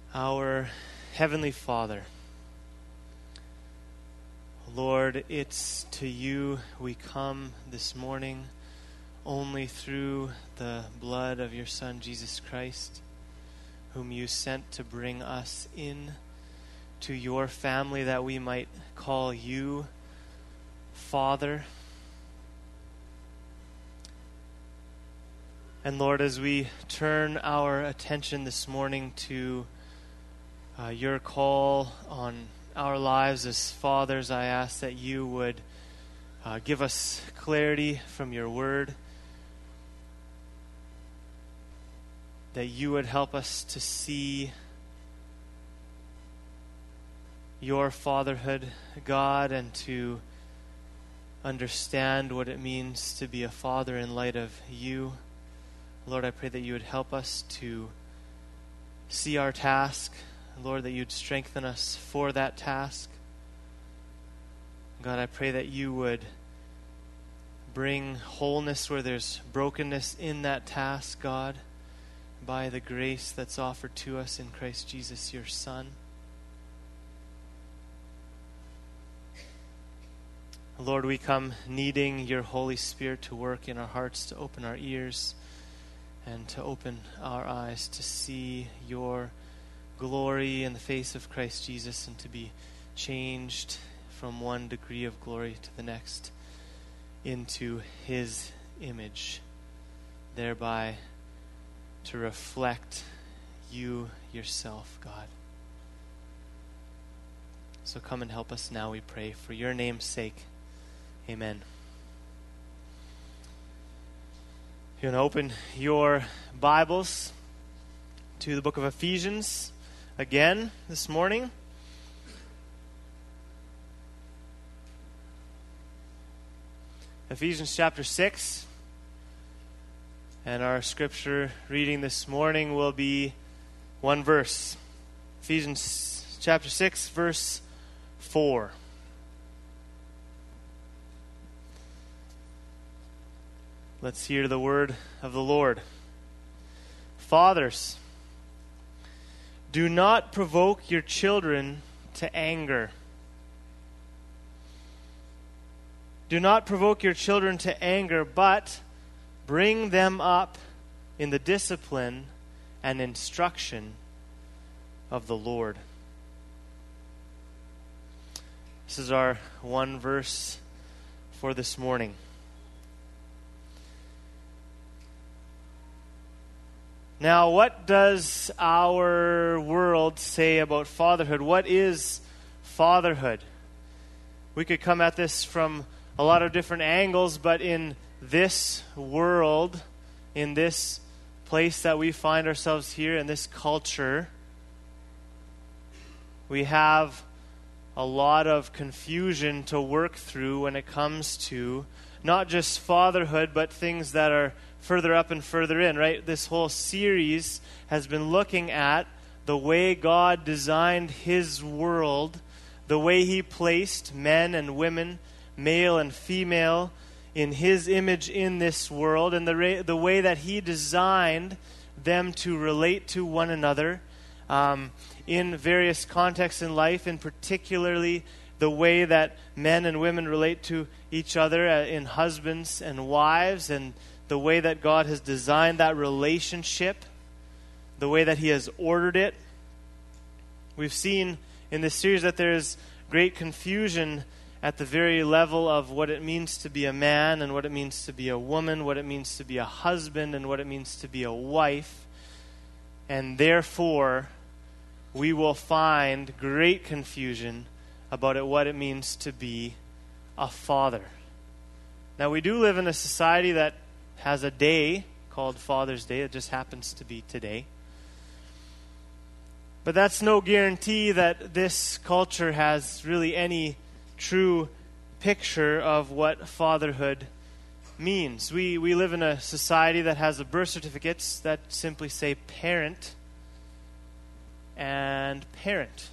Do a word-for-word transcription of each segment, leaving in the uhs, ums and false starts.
Our Heavenly Father, Lord, it's to you we come this morning only through the blood of your Son, Jesus Christ, whom you sent to bring us in to your family that we might call you Father. And Lord, as we turn our attention this morning to Uh, your call on our lives as fathers, I ask that you would uh, give us clarity from your word, that you would help us to see your fatherhood, God, and to understand what it means to be a father in light of you. Lord, I pray that you would help us to see our task, Lord, that you'd strengthen us for that task. God, I pray that you would bring wholeness where there's brokenness in that task, God, by the grace that's offered to us in Christ Jesus, your Son. Lord, we come needing your Holy Spirit to work in our hearts, to open our ears, and to open our eyes to see your glory in the face of Christ Jesus, and to be changed from one degree of glory to the next into his image, thereby to reflect you yourself, God. So come and help us now, we pray, for your name's sake. Amen. If you want to open your Bibles to the book of Ephesians again this morning. Ephesians chapter six. And our scripture reading this morning will be one verse. Ephesians chapter six, verse four. Let's hear the word of the Lord. Fathers, do not provoke your children to anger. Do not provoke your children to anger, but bring them up in the discipline and instruction of the Lord. This is our one verse for this morning. Now, what does our world say about fatherhood? What is fatherhood? We could come at this from a lot of different angles, but in this world, in this place that we find ourselves here, in this culture, we have a lot of confusion to work through when it comes to not just fatherhood, but things that are further up and further in, right? This whole series has been looking at the way God designed his world, the way he placed men and women, male and female, in his image in this world, and the, ra- the way that he designed them to relate to one another um, in various contexts in life, and particularly the way that men and women relate to each other uh, in husbands and wives, and the way that God has designed that relationship, the way that he has ordered it. We've seen in this series that there is great confusion at the very level of what it means to be a man and what it means to be a woman, what it means to be a husband and what it means to be a wife. And therefore, we will find great confusion about it, what it means to be a father. Now, we do live in a society that has a day called Father's Day. It just happens to be today. But that's no guarantee that this culture has really any true picture of what fatherhood means. We we live in a society that has the birth certificates that simply say parent and parent.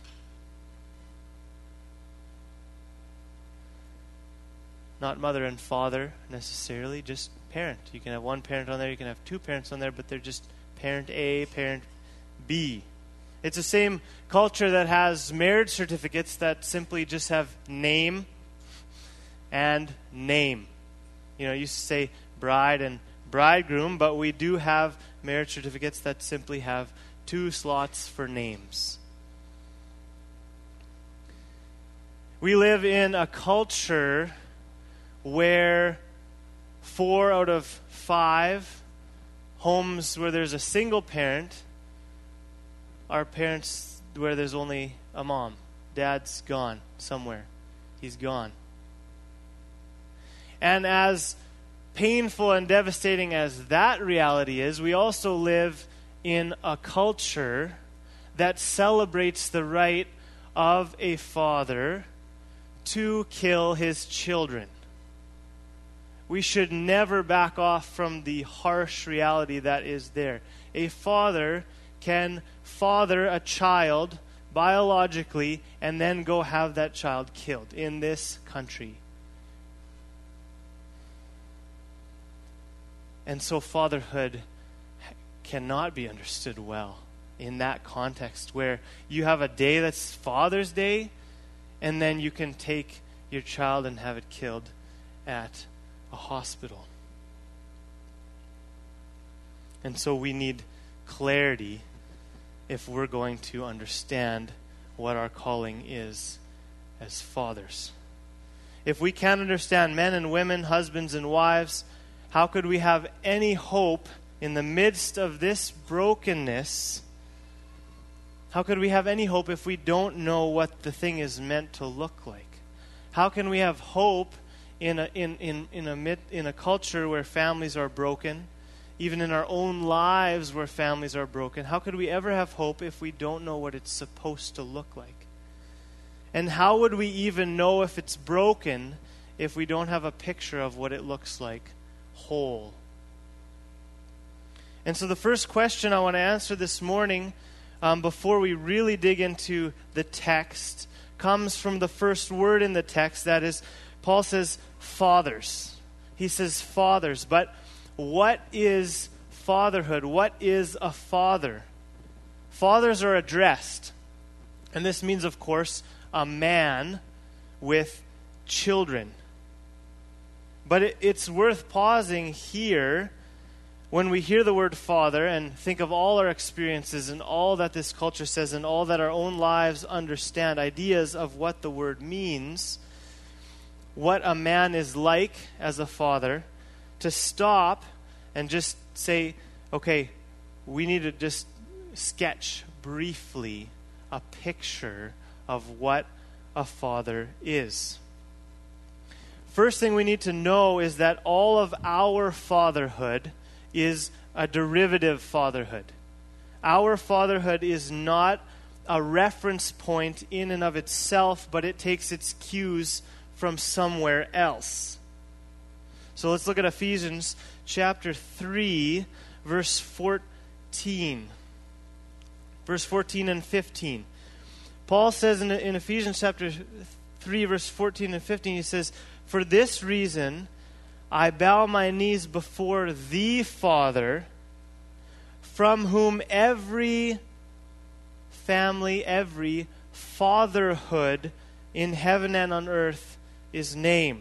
Not mother and father necessarily, just parent. You can have one parent on there, you can have two parents on there, but they're just parent A, parent B. It's the same culture that has marriage certificates that simply just have name and name. You know, you used to say bride and bridegroom, but we do have marriage certificates that simply have two slots for names. We live in a culture where four out of five homes where there's a single parent are parents where there's only a mom. Dad's gone somewhere. He's gone. And as painful and devastating as that reality is, we also live in a culture that celebrates the right of a father to kill his children. We should never back off from the harsh reality that is there. A father can father a child biologically and then go have that child killed in this country. And so fatherhood cannot be understood well in that context where you have a day that's Father's Day and then you can take your child and have it killed at a hospital. And so we need clarity if we're going to understand what our calling is as fathers. If we can't understand men and women, husbands and wives, how could we have any hope in the midst of this brokenness? How could we have any hope if we don't know what the thing is meant to look like? How can we have hope in a in in in a mid, in a culture where families are broken? Even in our own lives where families are broken, how could we ever have hope if we don't know what it's supposed to look like? And how would we even know if it's broken if we don't have a picture of what it looks like whole? And so the first question I want to answer this morning, um, before we really dig into the text, comes from the first word in the text. That is, Paul says, fathers. He says fathers, but what is fatherhood? What is a father? Fathers are addressed. And this means, of course, a man with children. But it, it's worth pausing here when we hear the word father and think of all our experiences and all that this culture says and all that our own lives understand, ideas of what the word means, what a man is like as a father, to stop and just say, okay, we need to just sketch briefly a picture of what a father is. First thing we need to know is that all of our fatherhood is a derivative fatherhood. Our fatherhood is not a reference point in and of itself, but it takes its cues from somewhere else. So let's look at Ephesians chapter three, verse fourteen. Verse fourteen and fifteen. Paul says in, in Ephesians chapter three, verse fourteen and fifteen, he says, "For this reason I bow my knees before the Father, from whom every family, every fatherhood in heaven and on earth is named."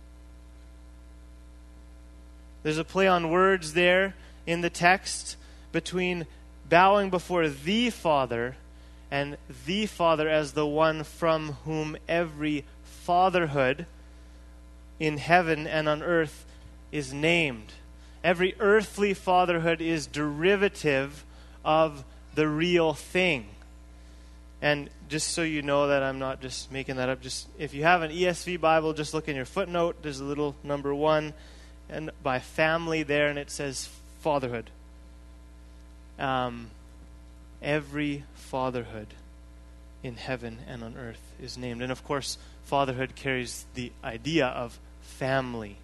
There's a play on words there in the text between bowing before the Father and the Father as the one from whom every fatherhood in heaven and on earth is named. Every earthly fatherhood is derivative of the real thing. And just so you know that I'm not just making that up, just if you have an E S V Bible, just look in your footnote. There's a little number one and by family there, and it says fatherhood. Um, every fatherhood in heaven and on earth is named. And of course, fatherhood carries the idea of family.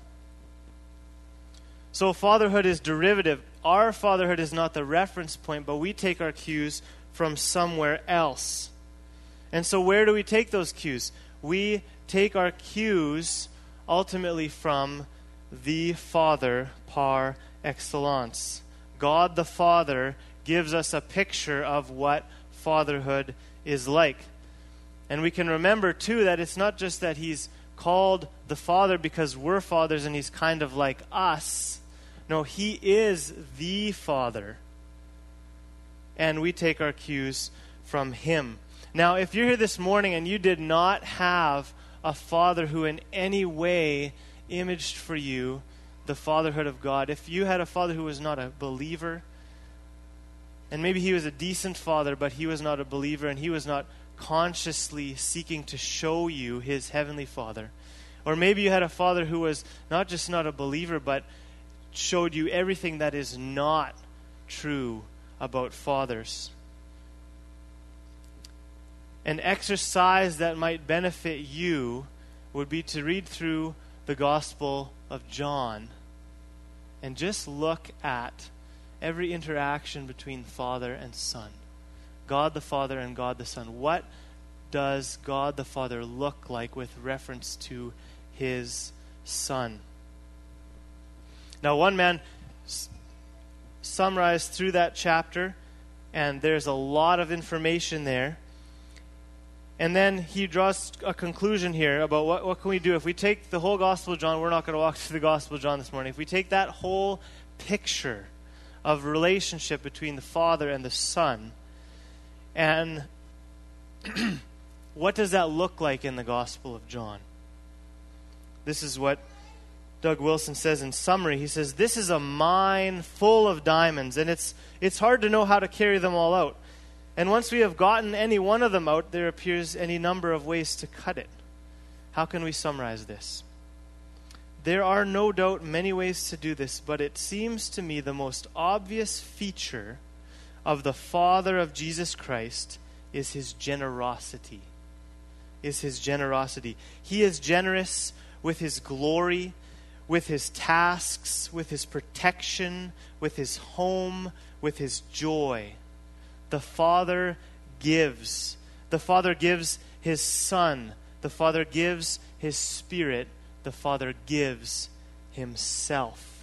So fatherhood is derivative. Our fatherhood is not the reference point, but we take our cues from somewhere else. And so where do we take those cues? We take our cues ultimately from the Father par excellence. God the Father gives us a picture of what fatherhood is like. And we can remember, too, that it's not just that he's called the Father because we're fathers and he's kind of like us. No, he is the Father. And we take our cues from him. Now, if you're here this morning and you did not have a father who in any way imaged for you the fatherhood of God, if you had a father who was not a believer, and maybe he was a decent father, but he was not a believer, and he was not consciously seeking to show you his heavenly Father. Or maybe you had a father who was not just not a believer, but showed you everything that is not true about fathers. An exercise that might benefit you would be to read through the Gospel of John and just look at every interaction between Father and Son. God the Father and God the Son. What does God the Father look like with reference to his Son? Now, one man s- summarized through that chapter, and there's a lot of information there. And then he draws a conclusion here about what, what can we do. If we take the whole Gospel of John, we're not going to walk through the Gospel of John this morning. If we take that whole picture of relationship between the Father and the Son, and what does that look like in the Gospel of John? This is what Doug Wilson says in summary. He says, this is a mine full of diamonds, and it's it's hard to know how to carry them all out. And once we have gotten any one of them out, there appears any number of ways to cut it. How can we summarize this? There are no doubt many ways to do this, but it seems to me the most obvious feature of the Father of Jesus Christ is his generosity. Is his generosity. He is generous with his glory, with his tasks, with his protection, with his home, with his joy. The Father gives. The Father gives his Son. The Father gives his Spirit. The Father gives himself.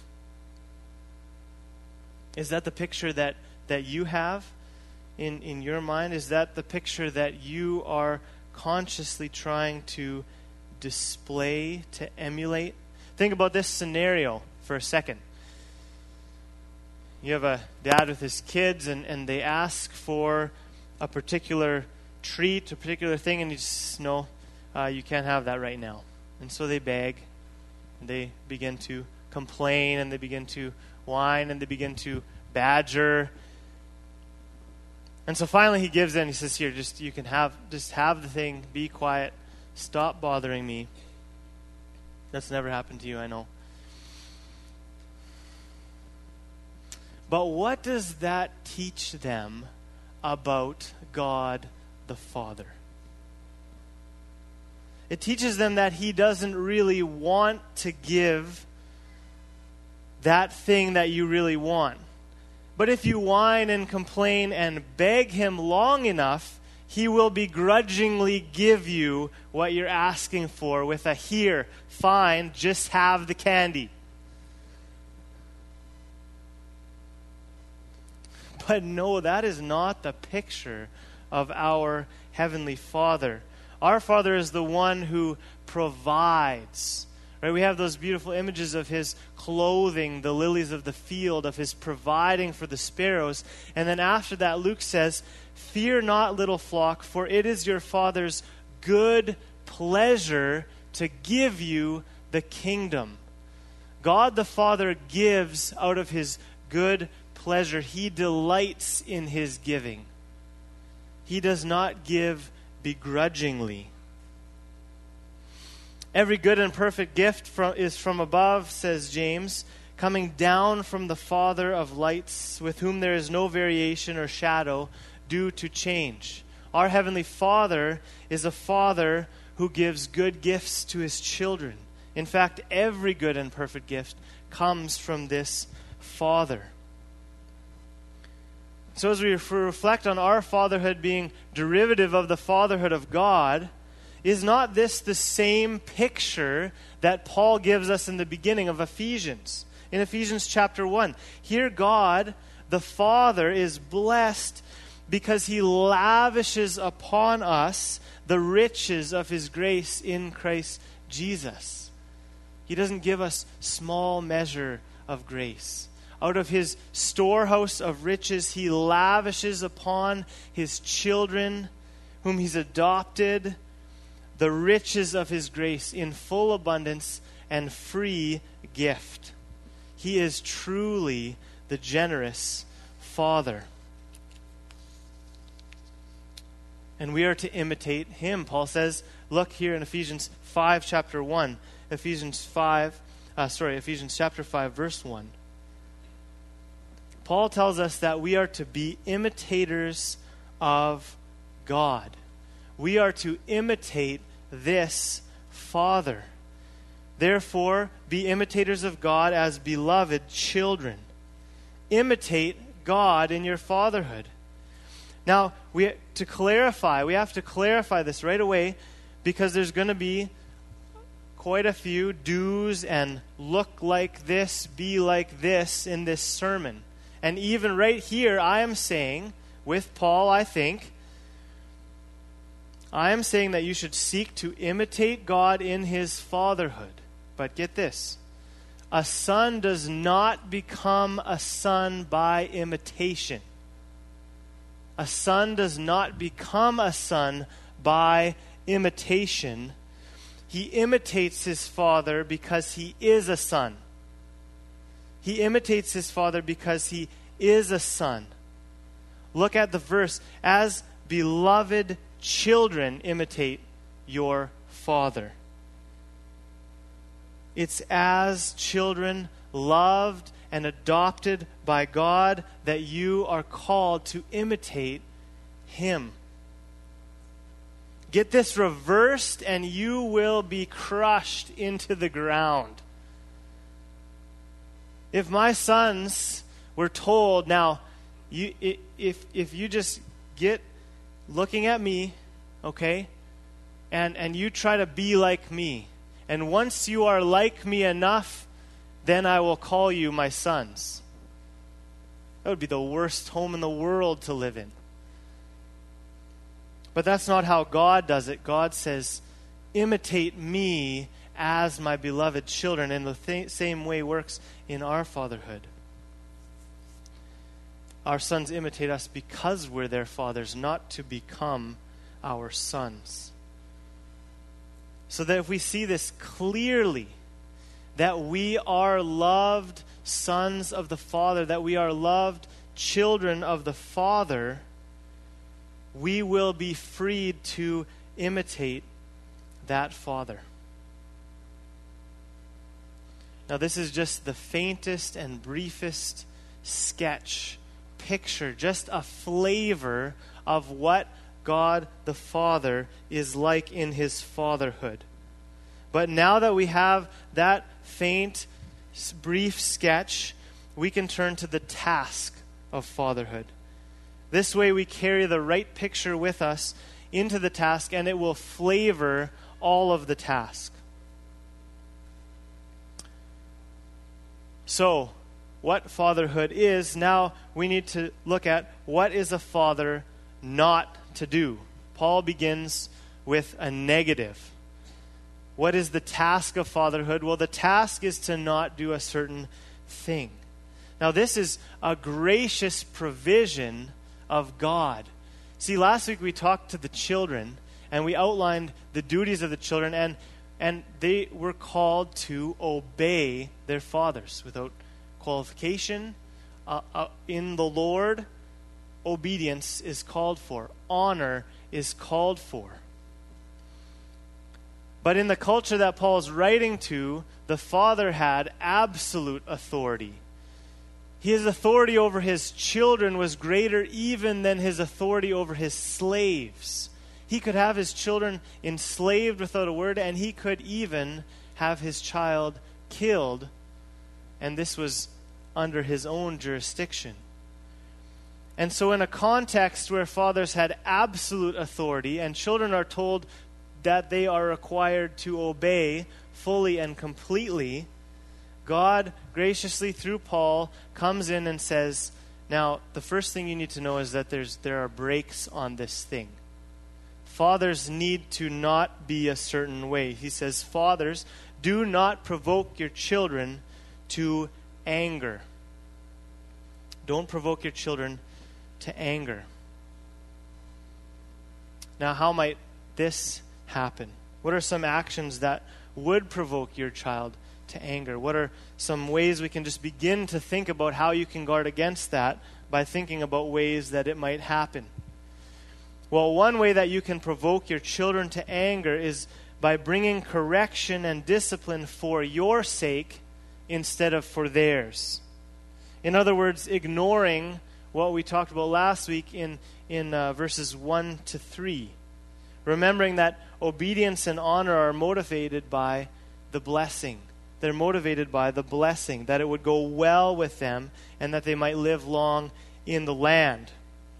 Is that the picture that, that you have in, in your mind? Is that the picture that you are consciously trying to display, to emulate? Think about this scenario for a second. You have a dad with his kids, and, and they ask for a particular treat, a particular thing, and you just, no, uh, you can't have that right now. And so they beg, and they begin to complain, and they begin to whine, and they begin to badger. And so finally he gives in. He says, here, just you can have, just have the thing, be quiet, stop bothering me. That's never happened to you, I know. But what does that teach them about God the Father? It teaches them that he doesn't really want to give that thing that you really want. But if you whine and complain and beg him long enough, he will begrudgingly give you what you're asking for with a here, fine, just have the candy. But no, that is not the picture of our Heavenly Father. Our Father is the one who provides. Right? We have those beautiful images of his clothing the lilies of the field, of his providing for the sparrows. And then after that, Luke says, fear not, little flock, for it is your Father's good pleasure to give you the kingdom. God the Father gives out of his good pleasure. He delights in his giving. He does not give begrudgingly. Every good and perfect gift from, is from above, says James, coming down from the Father of lights, with whom there is no variation or shadow due to change. Our Heavenly Father is a Father who gives good gifts to his children. In fact, every good and perfect gift comes from this Father. So as we reflect on our fatherhood being derivative of the fatherhood of God, is not this the same picture that Paul gives us in the beginning of Ephesians? In Ephesians chapter one, here God, the Father, is blessed because he lavishes upon us the riches of his grace in Christ Jesus. He doesn't give us small measure of grace. Out of his storehouse of riches, he lavishes upon his children, whom he's adopted, the riches of his grace in full abundance and free gift. He is truly the generous Father. And we are to imitate him. Paul says, look here in Ephesians five, chapter one. Ephesians five, uh, sorry, Ephesians chapter five, verse one. Paul tells us that we are to be imitators of God. We are to imitate this Father. Therefore, be imitators of God as beloved children. Imitate God in your fatherhood. Now, we to clarify, we have to clarify this right away, because there's going to be quite a few do's and look like this, be like this in this sermon. And even right here, I am saying, with Paul, I think, I am saying that you should seek to imitate God in his fatherhood. But get this, a son does not become a son by imitation. A son does not become a son by imitation. He imitates his father because he is a son. He imitates his father because he is a son. Look at the verse. As beloved children, imitate your father. It's as children loved and adopted by God that you are called to imitate him. Get this reversed and you will be crushed into the ground. If my sons were told, now, you, if if you just get looking at me, okay, and, and you try to be like me, and once you are like me enough, then I will call you my sons. That would be the worst home in the world to live in. But that's not how God does it. God says, imitate me as my beloved children. And the th- same way works in our fatherhood. Our sons imitate us because we're their fathers, not to become our sons. So that if we see this clearly, that we are loved sons of the Father, that we are loved children of the Father, we will be freed to imitate that Father. Now, this is just the faintest and briefest sketch, picture, just a flavor of what God the Father is like in his fatherhood. But now that we have that faint, brief sketch, we can turn to the task of fatherhood. This way we carry the right picture with us into the task, and it will flavor all of the task. So, what fatherhood is, now we need to look at what is a father not to do. Paul begins with a negative. What is the task of fatherhood? Well, the task is to not do a certain thing. Now, this is a gracious provision of God. See, last week we talked to the children, and we outlined the duties of the children, and and they were called to obey their fathers without qualification. Uh, uh, in the Lord, obedience is called for. Honor is called for. But in the culture that Paul is writing to, the father had absolute authority. His authority over his children was greater even than his authority over his slaves. He could have his children enslaved without a word, and he could even have his child killed, and this was under his own jurisdiction. And so in a context where fathers had absolute authority and children are told that they are required to obey fully and completely, God graciously through Paul comes in and says, Now, the first thing you need to know is that there's there are brakes on this thing. Fathers need to not be a certain way. He says, fathers, do not provoke your children to anger. Don't provoke your children to anger. Now, how might this happen? What are some actions that would provoke your child to anger? What are some ways we can just begin to think about how you can guard against that by thinking about ways that it might happen? Well, one way that you can provoke your children to anger is by bringing correction and discipline for your sake instead of for theirs. In other words, ignoring what we talked about last week in, in uh, verses one to three. Remembering that obedience and honor are motivated by the blessing. They're motivated by the blessing, that it would go well with them and that they might live long in the land.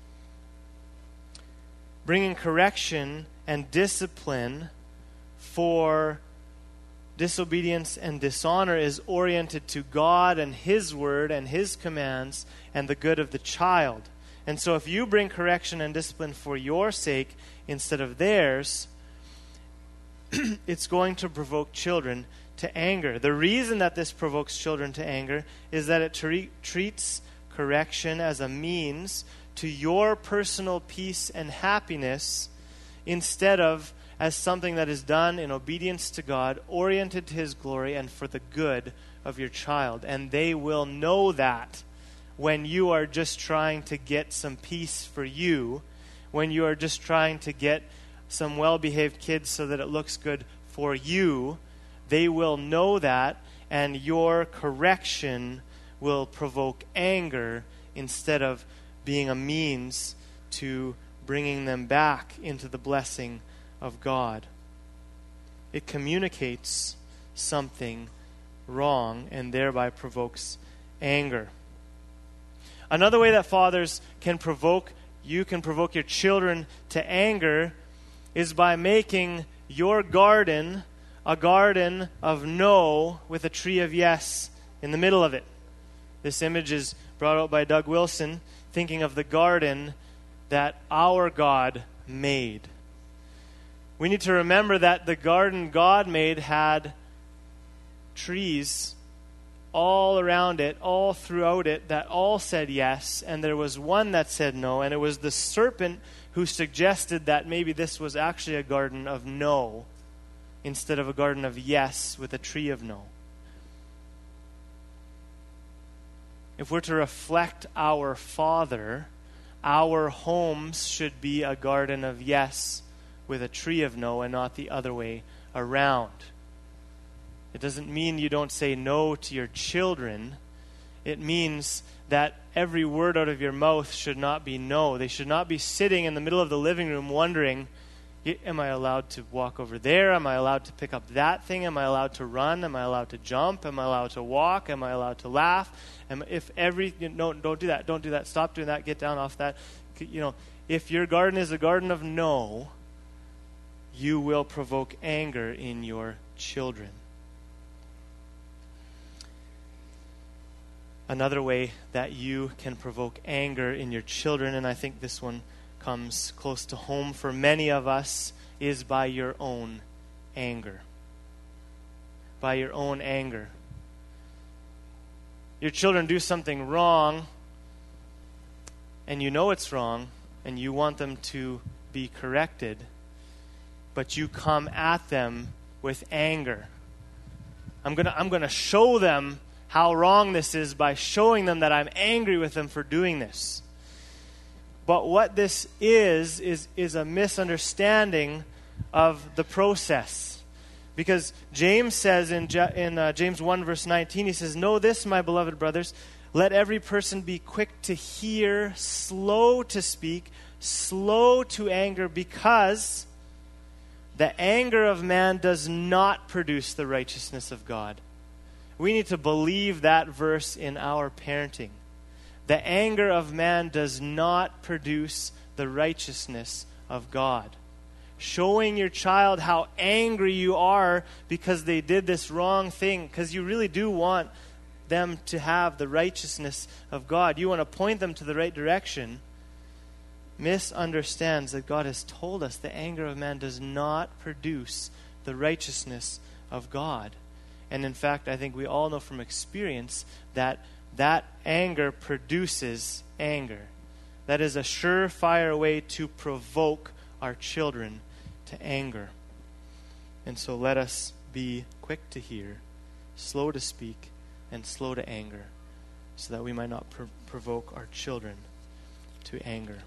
Bringing correction and discipline for disobedience and dishonor is oriented to God and His word and His commands and the good of the child. And so if you bring correction and discipline for your sake instead of theirs, it's going to provoke children to anger. The reason that this provokes children to anger is that it tre- treats correction as a means to your personal peace and happiness instead of as something that is done in obedience to God, oriented to His glory and for the good of your child. And they will know that when you are just trying to get some peace for you, when you are just trying to get some well-behaved kids so that it looks good for you, they will know that, and your correction will provoke anger instead of being a means to bringing them back into the blessing of God. It communicates something wrong and thereby provokes anger. Another way that fathers can provoke, you can provoke your children to anger is by making your garden a garden of no with a tree of yes in the middle of it. This image is brought out by Doug Wilson, thinking of the garden that our God made. We need to remember that the garden God made had trees all around it, all throughout it, that all said yes, and there was one that said no, and it was the serpent who suggested that maybe this was actually a garden of no instead of a garden of yes with a tree of no. If we're to reflect our Father, our homes should be a garden of yes with a tree of no and not the other way around. It doesn't mean you don't say no to your children. It means that every word out of your mouth should not be no. They should not be sitting in the middle of the living room wondering, am I allowed to walk over there? Am I allowed to pick up that thing? Am I allowed to run? Am I allowed to jump? Am I allowed to walk? Am I allowed to laugh? Am, if every, you know, no, don't do that. Don't do that. Stop doing that. Get down off that. You know, if your garden is a garden of no, you will provoke anger in your children. Another way that you can provoke anger in your children, and I think this one comes close to home for many of us, is by your own anger. By your own anger. Your children do something wrong, and you know it's wrong, and you want them to be corrected, but you come at them with anger. I'm gonna, I'm gonna show them how wrong this is by showing them that I'm angry with them for doing this. But what this is, is, is a misunderstanding of the process. Because James says in, in uh, James one verse nineteen, he says, "Know this, my beloved brothers, let every person be quick to hear, slow to speak, slow to anger, because the anger of man does not produce the righteousness of God." We need to believe that verse in our parenting. The anger of man does not produce the righteousness of God. Showing your child how angry you are because they did this wrong thing, because you really do want them to have the righteousness of God, you want to point them to the right direction, misunderstands that God has told us the anger of man does not produce the righteousness of God. And in fact, I think we all know from experience that that anger produces anger. That is a surefire way to provoke our children to anger. And so let us be quick to hear, slow to speak, and slow to anger, so that we might not pr- provoke our children to anger.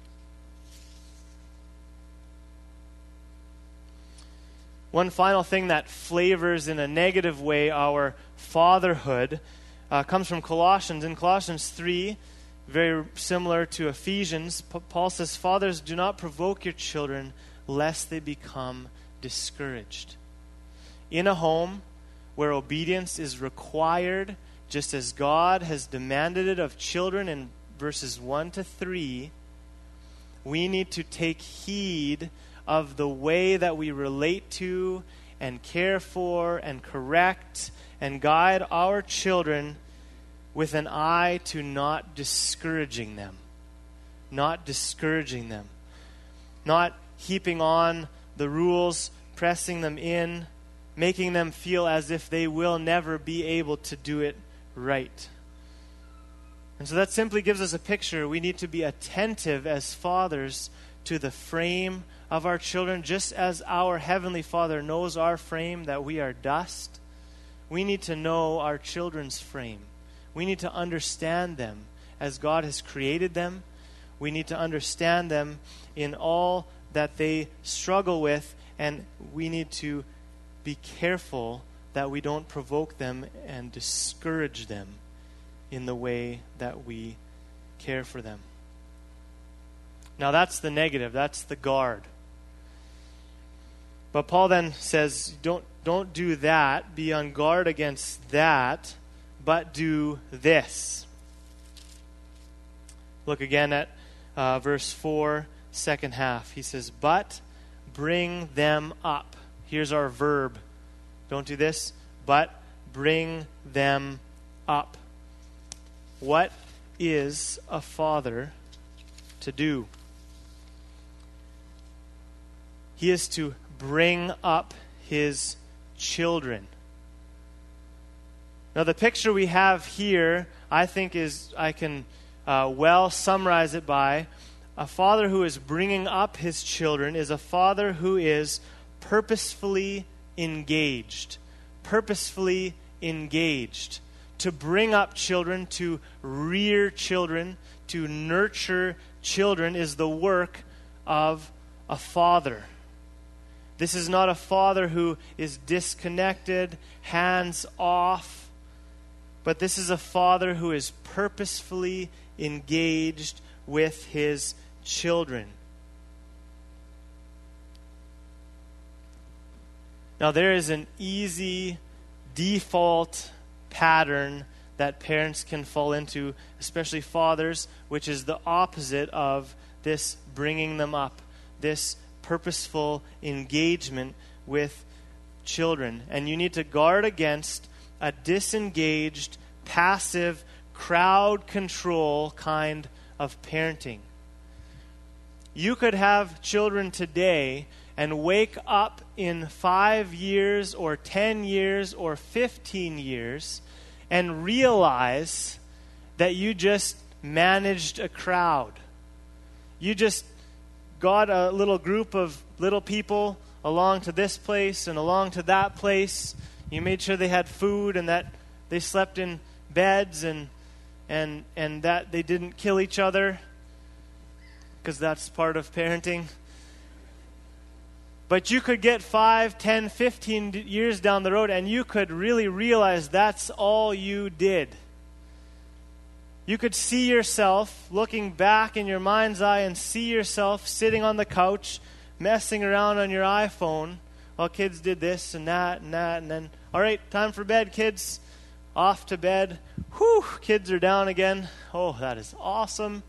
One final thing that flavors in a negative way our fatherhood uh, comes from Colossians. In Colossians three, very similar to Ephesians, P- Paul says, "Fathers, do not provoke your children, lest they become discouraged." In a home where obedience is required, just as God has demanded it of children in verses one to three, we need to take heed of the way that we relate to and care for and correct and guide our children with an eye to not discouraging them. Not discouraging them. Not heaping on the rules, pressing them in, making them feel as if they will never be able to do it right. And so that simply gives us a picture. We need to be attentive as fathers to the frame of our children, just as our Heavenly Father knows our frame, that we are dust. We need to know our children's frame. We need to understand them as God has created them. We need to understand them in all that they struggle with, and we need to be careful that we don't provoke them and discourage them in the way that we care for them. Now that's the negative, that's the guard. But Paul then says, don't, don't do that, be on guard against that, but do this. Look again at uh, verse four, second half. He says, but bring them up. Here's our verb. Don't do this, but bring them up. What is a father to do? He is to bring up his children. Now, the picture we have here, I think, is, I can uh, well summarize it by a father who is bringing up his children is a father who is purposefully engaged. Purposefully engaged. To bring up children, to rear children, to nurture children is the work of a father. This is not a father who is disconnected, hands off, but this is a father who is purposefully engaged with his children. Now, there is an easy default pattern that parents can fall into, especially fathers, which is the opposite of this bringing them up, this purposeful engagement with children. And you need to guard against a disengaged, passive, crowd control kind of parenting. You could have children today and wake up in five years or ten years or fifteen years and realize that you just managed a crowd. You just got a little group of little people along to this place and along to that place. You made sure they had food and that they slept in beds and and and that they didn't kill each other, because that's part of parenting. But you could get five, ten, fifteen years down the road and you could really realize that's all you did. You could see yourself looking back in your mind's eye and see yourself sitting on the couch, messing around on your iPhone while kids did this and that and that. And then, all right, time for bed, kids. Off to bed. Whew, kids are down again. Oh, that is awesome.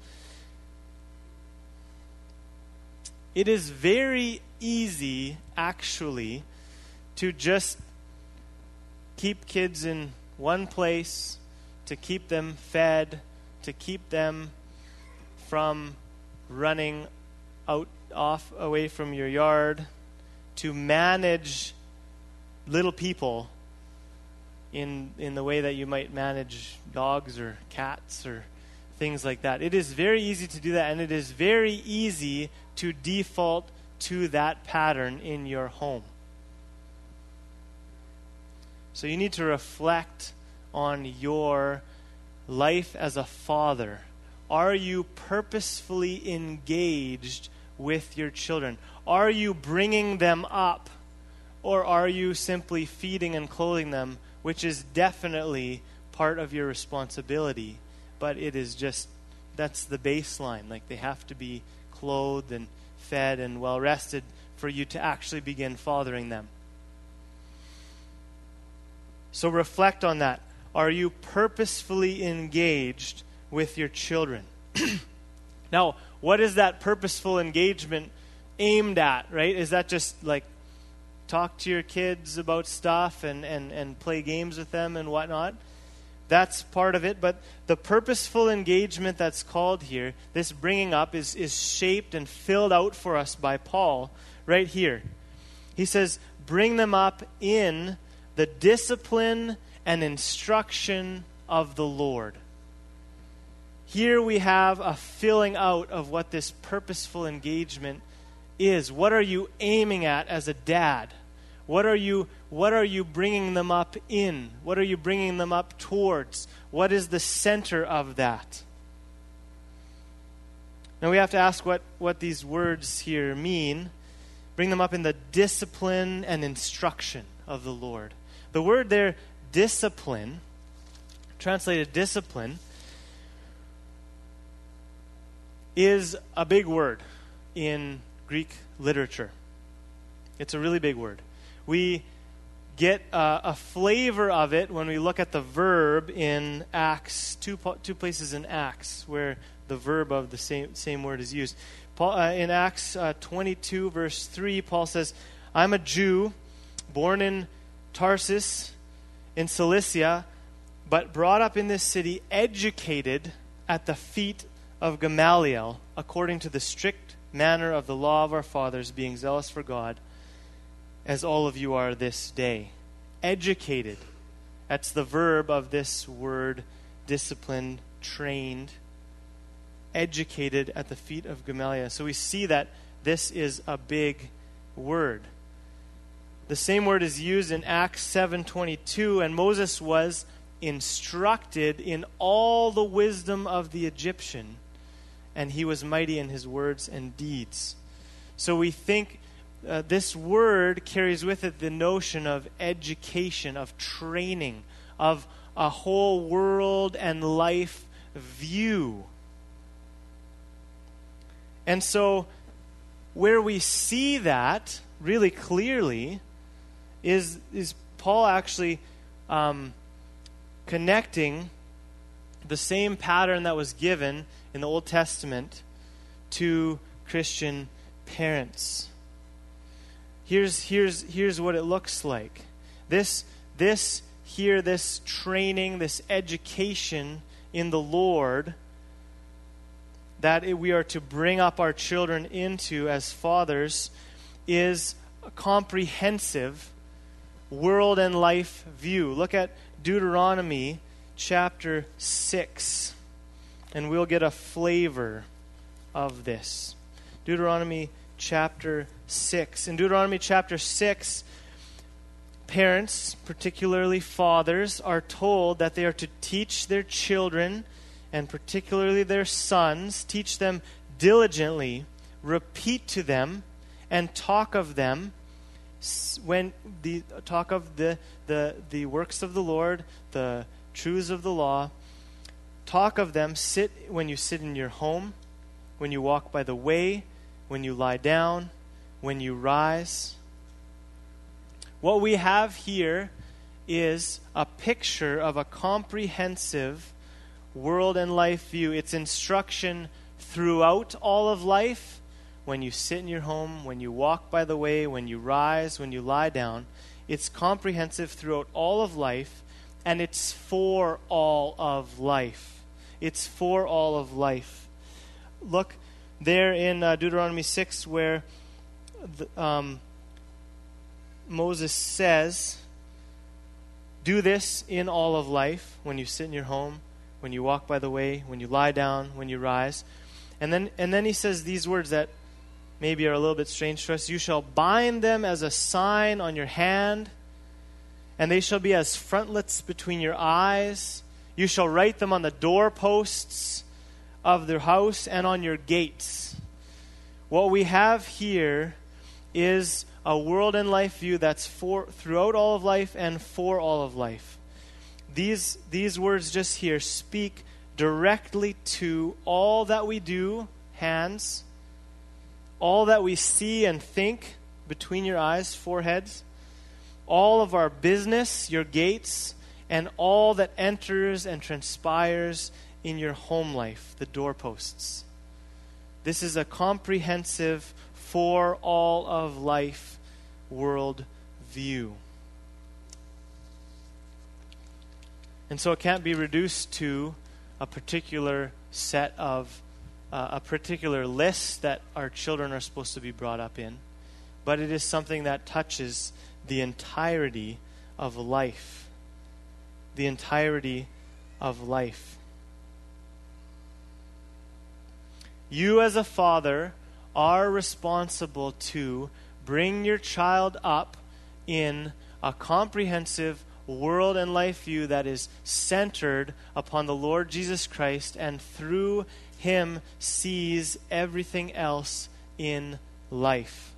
It is very easy, actually, to just keep kids in one place to keep them fed, to keep them from running out off away from your yard, to manage little people in in the way that you might manage dogs or cats or things like that. It is very easy to do that, and it is very easy to default to that pattern in your home. So you need to reflect on your life as a father. Are you purposefully engaged with your children? Are you bringing them up, or are you simply feeding and clothing them, which is definitely part of your responsibility, but it is just, that's the baseline. Like, they have to be clothed and fed and well rested for you to actually begin fathering them. So reflect on that. Are you purposefully engaged with your children? Now, what is that purposeful engagement aimed at, right? Is that just like talk to your kids about stuff and, and, and play games with them and whatnot? That's part of it. But the purposeful engagement that's called here, this bringing up, is, is shaped and filled out for us by Paul right here. He says, bring them up in the discipline and instruction of the Lord. Here we have a filling out of what this purposeful engagement is. What are you aiming at as a dad? What are you what are you bringing them up in? What are you bringing them up towards? What is the center of that? Now we have to ask what, what these words here mean. Bring them up in the discipline and instruction of the Lord. The word there, discipline, translated discipline, is a big word in Greek literature. It's a really big word. We get uh, a flavor of it when we look at the verb in Acts, two two places in Acts where the verb of the same same word is used. Paul, uh, in Acts uh, twenty-two, verse three, Paul says, I'm a Jew, born in Tarsus, in Cilicia, but brought up in this city, educated at the feet of Gamaliel, according to the strict manner of the law of our fathers, being zealous for God, as all of you are this day. Educated. That's the verb of this word, disciplined, trained. Educated at the feet of Gamaliel. So we see that this is a big word. The same word is used in Acts seven twenty-two, and Moses was instructed in all the wisdom of the Egyptian, and he was mighty in his words and deeds. So we think uh, this word carries with it the notion of education, of training, of a whole world and life view. And so where we see that really clearly is, is Paul actually um, connecting the same pattern that was given in the Old Testament to Christian parents. Here's here's here's what it looks like. This this here this training, this education in the Lord that we are to bring up our children into as fathers is a comprehensive world and life view. Look at Deuteronomy chapter six, and we'll get a flavor of this. Deuteronomy chapter six. In Deuteronomy chapter six, parents, particularly fathers, are told that they are to teach their children, and particularly their sons, teach them diligently, repeat to them, and talk of them when the talk of the, the the works of the Lord, the truths of the law. Talk of them sit when you sit in your home, when you walk by the way, when you lie down, when you rise. What we have here is a picture of a comprehensive world and life view. It's instruction throughout all of life. When you sit in your home, when you walk by the way, when you rise, when you lie down. It's comprehensive throughout all of life. and it's for all of life. It's for all of life. Look there in uh, Deuteronomy six where the, um, Moses says, do this in all of life, when you sit in your home, when you walk by the way, when you lie down, when you rise. And then and then he says these words that maybe are a little bit strange to us. You shall bind them as a sign on your hand, and they shall be as frontlets between your eyes. You shall write them on the doorposts of their house and on your gates. What we have here is a world and life view that's for throughout all of life and for all of life. These, these words just here speak directly to all that we do, hands, all that we see and think between your eyes, foreheads, all of our business, your gates, and all that enters and transpires in your home life, the doorposts. This is a comprehensive, for all of life world view. And so it can't be reduced to a particular set of, uh, a particular list that our children are supposed to be brought up in, but it is something that touches the entirety of life. The entirety of life. You as a father are responsible to bring your child up in a comprehensive world and life view that is centered upon the Lord Jesus Christ, and through him sees everything else in life.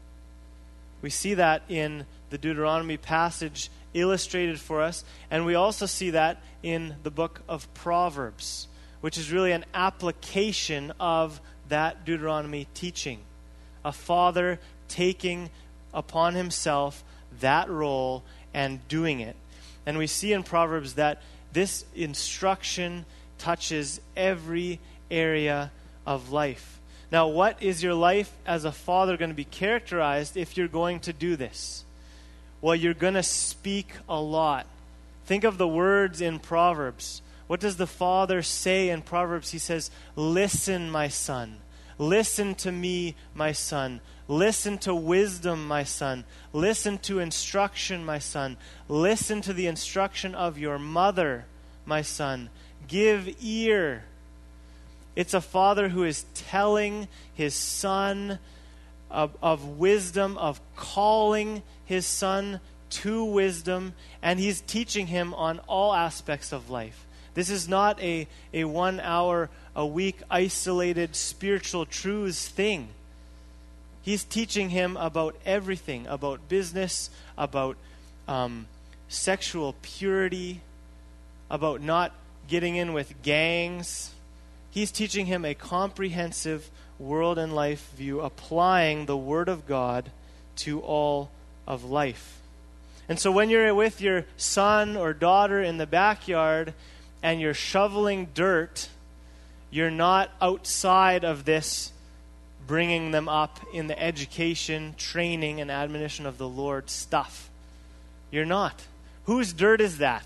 We see that in the Deuteronomy passage illustrated for us, and we also see that in the book of Proverbs, which is really an application of that Deuteronomy teaching. A father taking upon himself that role and doing it. And we see in Proverbs that this instruction touches every area of life. Now, what is your life as a father going to be characterized if you're going to do this? Well, you're going to speak a lot. Think of the words in Proverbs. What does the father say in Proverbs? He says, listen, my son. Listen to me, my son. Listen to wisdom, my son. Listen to instruction, my son. Listen to the instruction of your mother, my son. Give ear. It's a father who is telling his son of, of wisdom, of calling his son to wisdom, and he's teaching him on all aspects of life. This is not a, a one hour a week isolated spiritual truths thing. He's teaching him about everything, about business, about um, sexual purity, about not getting in with gangs. He's teaching him a comprehensive world and life view, applying the Word of God to all of life. And so when you're with your son or daughter in the backyard and you're shoveling dirt, you're not outside of this bringing them up in the education, training, and admonition of the Lord stuff. You're not. Whose dirt is that?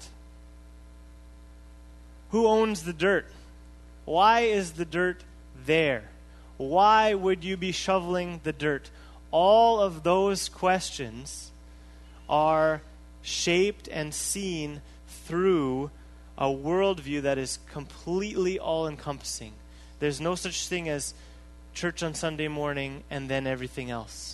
Who owns the dirt? Why is the dirt there? Why would you be shoveling the dirt? All of those questions are shaped and seen through a worldview that is completely all-encompassing. There's no such thing as church on Sunday morning and then everything else.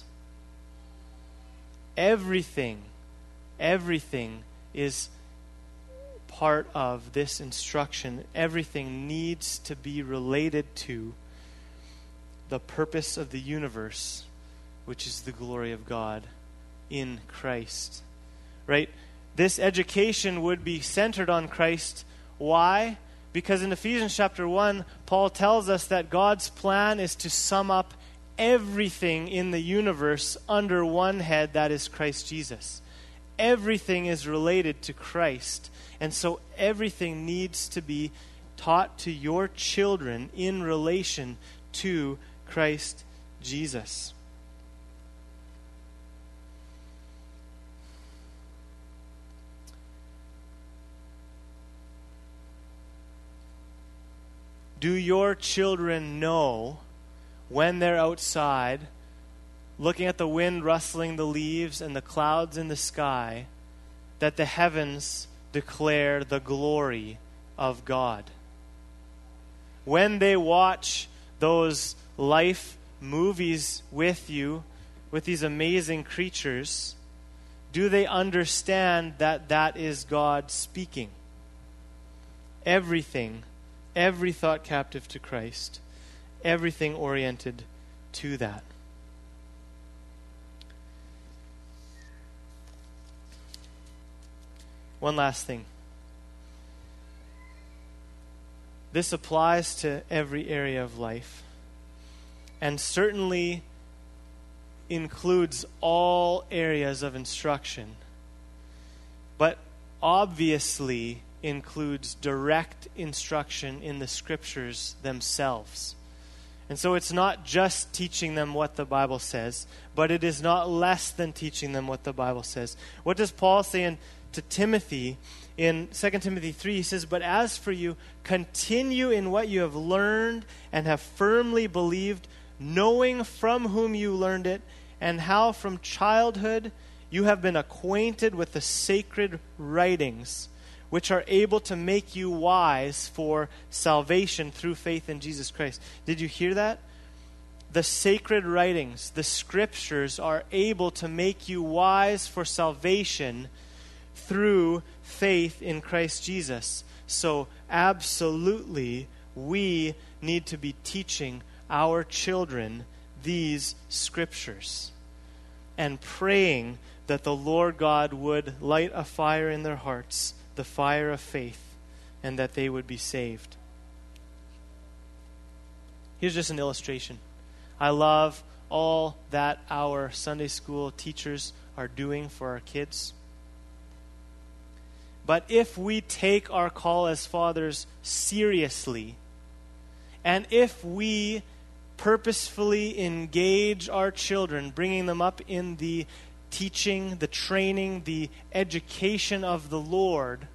Everything, everything is part of this instruction. Everything needs to be related to the purpose of the universe, which is the glory of God in Christ. Right? This education would be centered on Christ. Why? Because in Ephesians chapter one, Paul tells us that God's plan is to sum up everything in the universe under one head, that is Christ Jesus. Everything is related to Christ. And so everything needs to be taught to your children in relation to Christ Jesus. Do your children know when they're outside, looking at the wind rustling the leaves and the clouds in the sky, that the heavens declare the glory of God? When they watch those life movies with you, with these amazing creatures, do they understand that that is God speaking? Everything, every thought captive to Christ, everything oriented to that. One last thing. This applies to every area of life, and certainly includes all areas of instruction, but obviously includes direct instruction in the scriptures themselves. And so it's not just teaching them what the Bible says, but it is not less than teaching them what the Bible says. What does Paul say in, to Timothy in Second Timothy three? He says, "But as for you, continue in what you have learned and have firmly believed, knowing from whom you learned it, and how from childhood you have been acquainted with the sacred writings, which are able to make you wise for salvation through faith in Jesus Christ." Did you hear that? The sacred writings, the scriptures, are able to make you wise for salvation through faith in Christ Jesus. So absolutely, we need to be teaching our children these scriptures and praying that the Lord God would light a fire in their hearts, the fire of faith, and that they would be saved. Here's just an illustration. I love all that our Sunday school teachers are doing for our kids. But if we take our call as fathers seriously, and if we purposefully engage our children, bringing them up in the teaching, the training, the education of the Lord,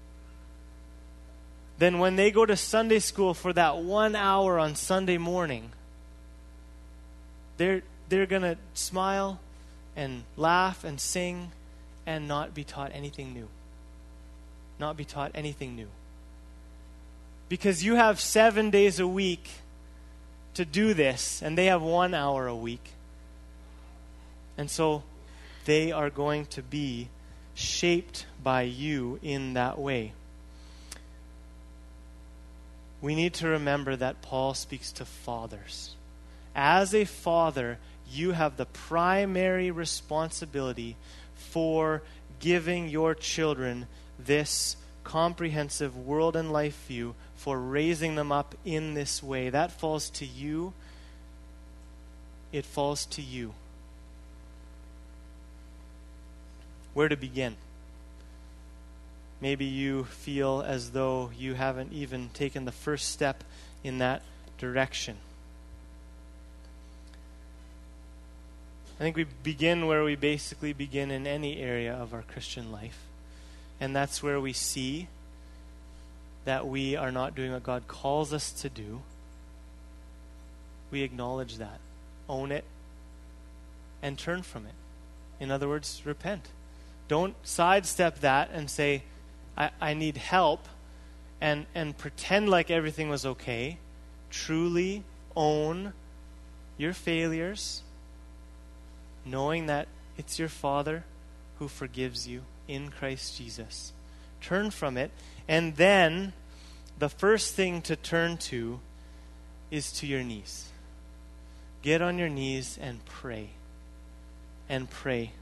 then when they go to Sunday school for that one hour on Sunday morning, they're, they're going to smile and laugh and sing and not be taught anything new. Not be taught anything new. Because you have seven days a week to do this, and they have one hour a week. And so they are going to be shaped by you in that way. We need to remember that Paul speaks to fathers. As a father, you have the primary responsibility for giving your children this comprehensive world and life view, for raising them up in this way. That falls to you. It falls to you. Where to begin? Maybe you feel as though you haven't even taken the first step in that direction. I think we begin where we basically begin in any area of our Christian life. And that's where we see that we are not doing what God calls us to do. We acknowledge that, own it, and turn from it. In other words, repent. Don't sidestep that and say, I, I need help, and, and pretend like everything was okay. Truly own your failures, knowing that it's your Father who forgives you in Christ Jesus. Turn from it, and then the first thing to turn to is to your knees. Get on your knees and pray. And pray.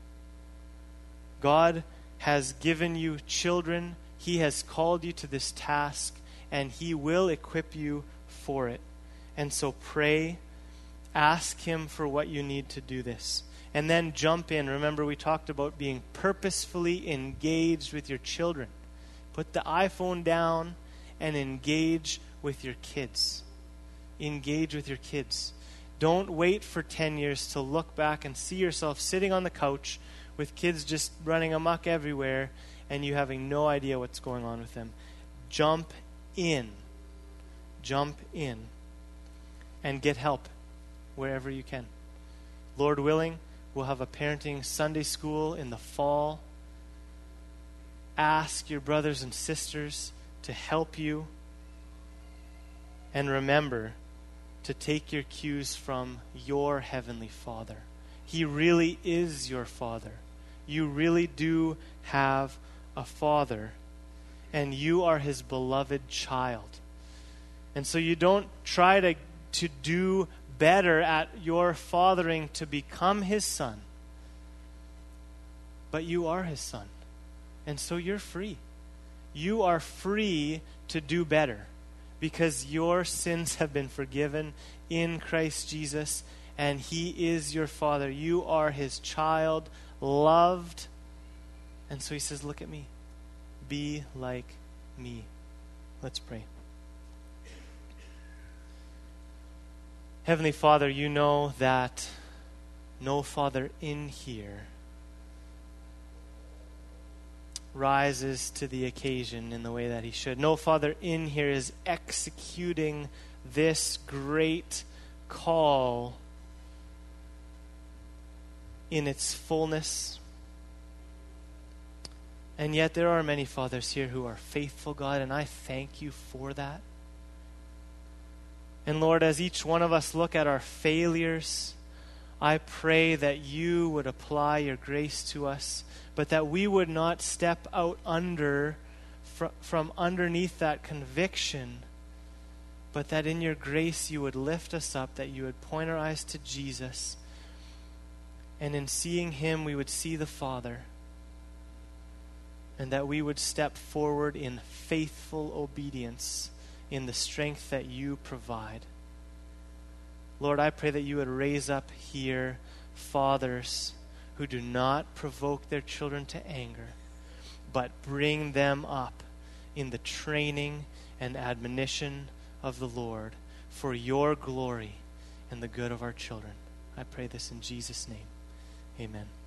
God has given you children. He has called you to this task, and He will equip you for it. And so pray. Ask Him for what you need to do this. And then jump in. Remember, we talked about being purposefully engaged with your children. Put the iPhone down and engage with your kids. Engage with your kids. Don't wait for ten years to look back and see yourself sitting on the couch with kids just running amok everywhere and you having no idea what's going on with them. Jump in. jump in and get help wherever you can. Lord willing, we'll have a parenting Sunday school in the fall. Ask your brothers and sisters to help you. And remember to take your cues from your Heavenly Father. He really is your Father. You really do have a Father, and you are His beloved child. And so you don't try to, to do better at your fathering to become His son, but you are His son. And so you're free. You are free to do better because your sins have been forgiven in Christ Jesus, and He is your Father. You are His child, loved. And so He says, look at me. Be like me. Let's pray. Heavenly Father, you know that no father in here rises to the occasion in the way that he should. No father in here is executing this great call in its fullness. And yet there are many fathers here who are faithful, God, and I thank you for that. And Lord, as each one of us look at our failures, I pray that you would apply your grace to us, but that we would not step out under fr- from underneath that conviction, but that in your grace you would lift us up, that you would point our eyes to Jesus, and in seeing Him we would see the Father, and that we would step forward in faithful obedience in the strength that you provide. Lord, I pray that you would raise up here fathers who do not provoke their children to anger, but bring them up in the training and admonition of the Lord for your glory and the good of our children. I pray this in Jesus' name. Amen.